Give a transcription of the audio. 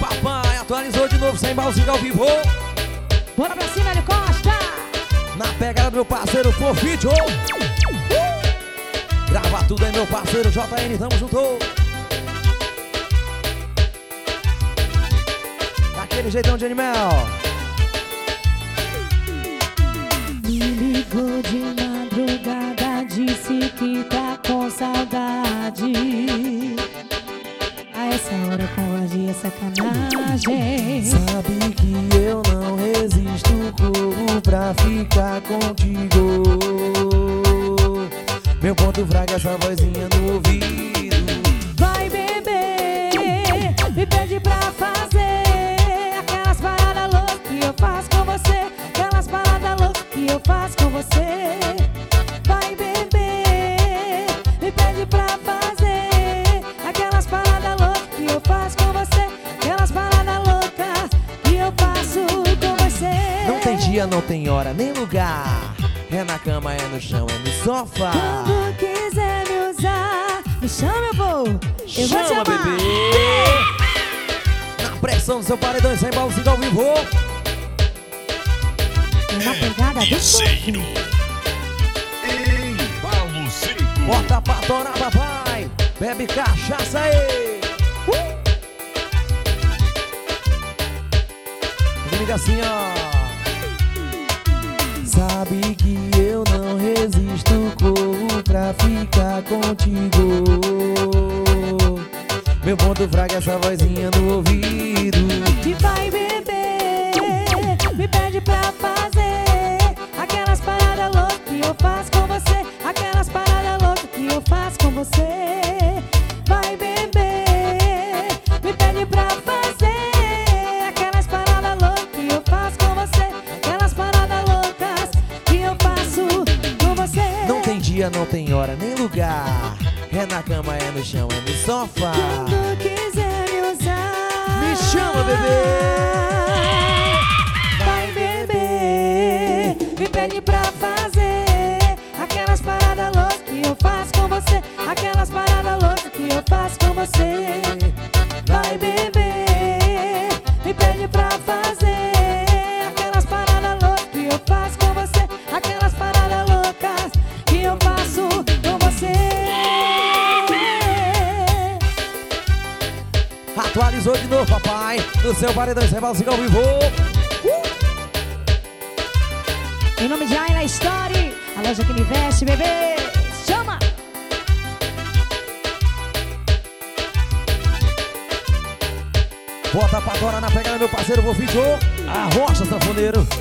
papai, atualizou de novo, sem balzinho ao vivo. Bora pra cima, Hélio Costa. Na pegada do meu parceiro Fofito. Grava tudo aí, meu parceiro JN, tamo junto. Daquele jeitão de animal. Me ligou de madrugada, disse que tá com saudade. A essa hora covardia é sacanagem. Sabe que eu não resisto, corro pra ficar contigo. Meu ponto fraco é essa vozinha no ouvido. Vai beber, me pede pra fazer aquelas paradas loucas que eu faço com você. Aquelas paradas loucas que eu faço com você. Vai beber, me pede pra fazer aquelas paradas loucas que eu faço com você. Aquelas paradas loucas que eu faço com você. Não tem dia, não tem hora, nem lugar. É na cama, é no chão, é no sofá. Quando quiser me usar, me chama, eu vou. Eu vou te Chama, amar. bebê. Na pressão do seu paredão, sem balzinho ao vivo. Uma pegada do Piseiro. Embalo 5. Bota pra torar, papai. Bebe cachaça aí. Comigo assim, ó. Sabe que eu não resisto, corro pra ficar contigo. Meu ponto fraco é essa vozinha no ouvido. E vai beber, me pede pra fazer aquelas paradas loucas que eu faço com você. Aquelas paradas loucas que eu faço com você. Vai beber, me pede pra fazer aquelas paradas loucas que eu faço com você. Aquelas paradas loucas que eu faço com você. Não tem dia, não tem hora, nem lugar. É na cama, é no chão, é no sofá. Quando quiser me usar, Me chama, bebê. vai beber, me pede pra fazer aquelas paradas loucas que eu faço com você. Aquelas paradas loucas que eu faço com você. Vai beber, me pede pra fazer aquelas paradas loucas que eu faço com você. Aquelas paradas loucas que eu faço com você. Atualizou de novo, papai. No seu paredão, sem balzinho ao vivo. Em nome de Ayla Story, a loja que me veste, bebê. Chama! Bota pra fora na pegada, meu parceiro Fofito. A rocha, sanfoneiro.